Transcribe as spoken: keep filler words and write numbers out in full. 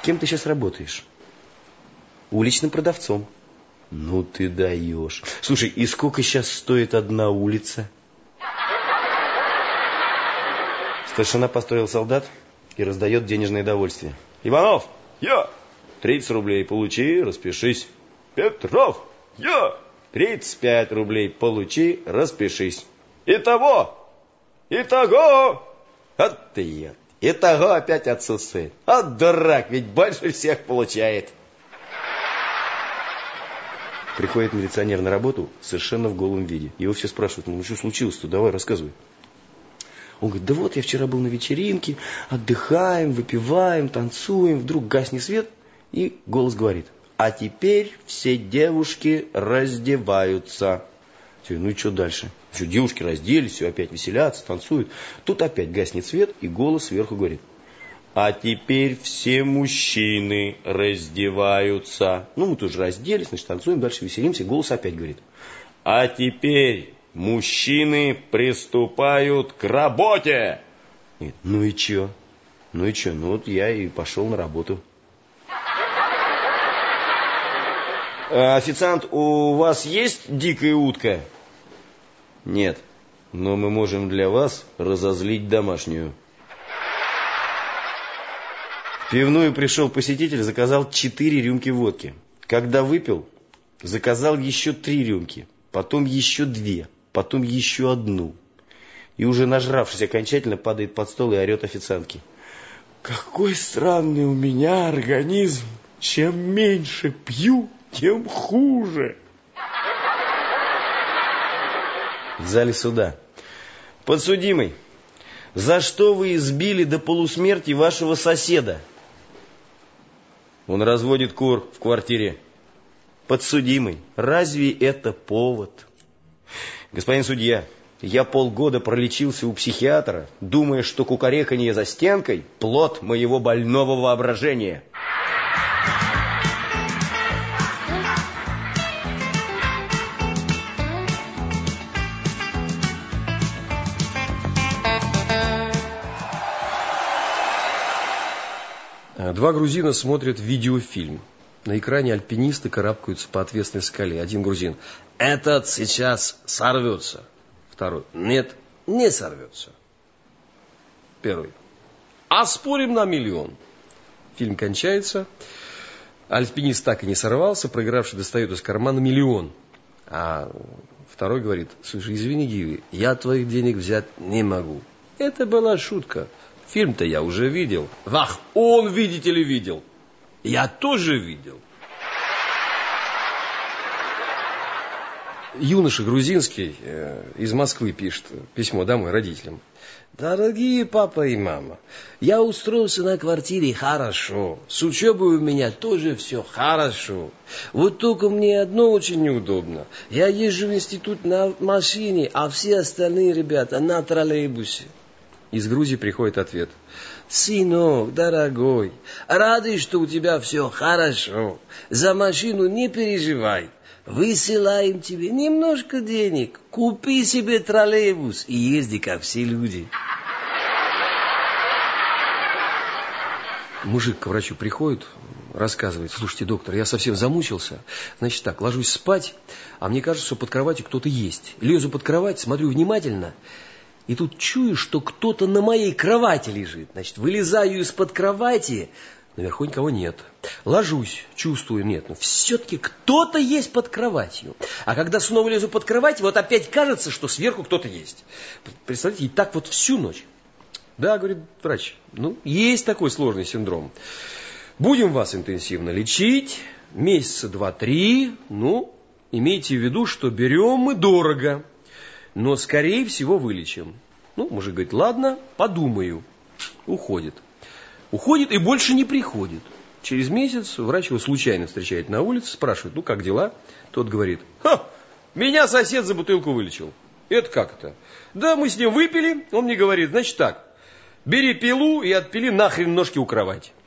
Кем ты сейчас работаешь? Уличным продавцом. Ну ты даешь. Слушай, и сколько сейчас стоит одна улица? Старшина построил солдат и раздает денежное довольствие. Иванов, я! тридцать рублей получи, распишись. Петров, я! тридцать пять рублей получи, распишись. Итого! Итого! Вот ты я. Итого опять отсутствует. А дурак, ведь больше всех получает. Приходит милиционер на работу совершенно в голом виде. Его все спрашивают, ну что случилось-то, давай рассказывай. Он говорит, да вот я вчера был на вечеринке, отдыхаем, выпиваем, танцуем, вдруг гаснет свет, и голос говорит, а теперь все девушки раздеваются. Все, ну и что дальше? Все, девушки разделись, все опять веселятся, танцуют. Тут опять гаснет свет, и голос сверху говорит, а теперь все мужчины раздеваются. Ну, мы тоже разделись, значит, танцуем, дальше веселимся. Голос опять говорит, а теперь мужчины приступают к работе. Нет, ну и че? Ну и че? Ну вот я и пошел на работу. Официант, у вас есть дикая утка? Нет, но мы можем для вас разозлить домашнюю. В пивную пришел посетитель, заказал четыре рюмки водки. Когда выпил, заказал еще три рюмки, потом еще две, потом еще одну. И уже нажравшись окончательно, падает под стол и орет официантке. Какой странный у меня организм. Чем меньше пью, тем хуже. В зале суда. Подсудимый, за что вы избили до полусмерти вашего соседа? Он разводит кур в квартире. Подсудимый, разве это повод? Господин судья, я полгода пролечился у психиатра, думая, что кукареканье за стенкой – плод моего больного воображения. Два грузина смотрят видеофильм. На экране альпинисты карабкаются по отвесной скале. Один грузин. Этот сейчас сорвется. Второй. Нет, не сорвется. Первый. А спорим на миллион. Фильм кончается. Альпинист так и не сорвался. Проигравший достает из кармана миллион. А второй говорит, слушай, извини, Гиви, я твоих денег взять не могу. Это была шутка. Фильм-то я уже видел. Вах, он, видите ли, видел. Я тоже видел. Юноша грузинский э, из Москвы пишет письмо домой родителям. Дорогие папа и мама, я устроился на квартире хорошо. С учебой у меня тоже все хорошо. Вот только мне одно очень неудобно. Я езжу в институт на машине, а все остальные ребята на троллейбусе. Из Грузии приходит ответ. Сынок, дорогой, рады, что у тебя все хорошо. За машину не переживай. Высылаем тебе немножко денег. Купи себе троллейбус и езди, как все люди. Мужик к врачу приходит, рассказывает. Слушайте, доктор, я совсем замучился. Значит так, ложусь спать, а мне кажется, что под кроватью кто-то есть. Лезу под кровать, смотрю внимательно. И тут чую, что кто-то на моей кровати лежит. Значит, вылезаю из-под кровати, наверху никого нет. Ложусь, чувствую, нет, но все-таки кто-то есть под кроватью. А когда снова лезу под кровать, вот опять кажется, что сверху кто-то есть. Представляете, и так вот всю ночь. Да, говорит врач, ну, есть такой сложный синдром. Будем вас интенсивно лечить, месяца два-три, ну, имейте в виду, что берем мы дорого. Но, скорее всего, вылечим. Ну, мужик говорит, ладно, подумаю. Уходит. Уходит и больше не приходит. Через месяц врач его случайно встречает на улице, спрашивает, ну, как дела? Тот говорит, ха, меня сосед за бутылку вылечил. Это как это? Да, мы с ним выпили, он мне говорит, значит так, бери пилу и отпили нахрен ножки у кровати.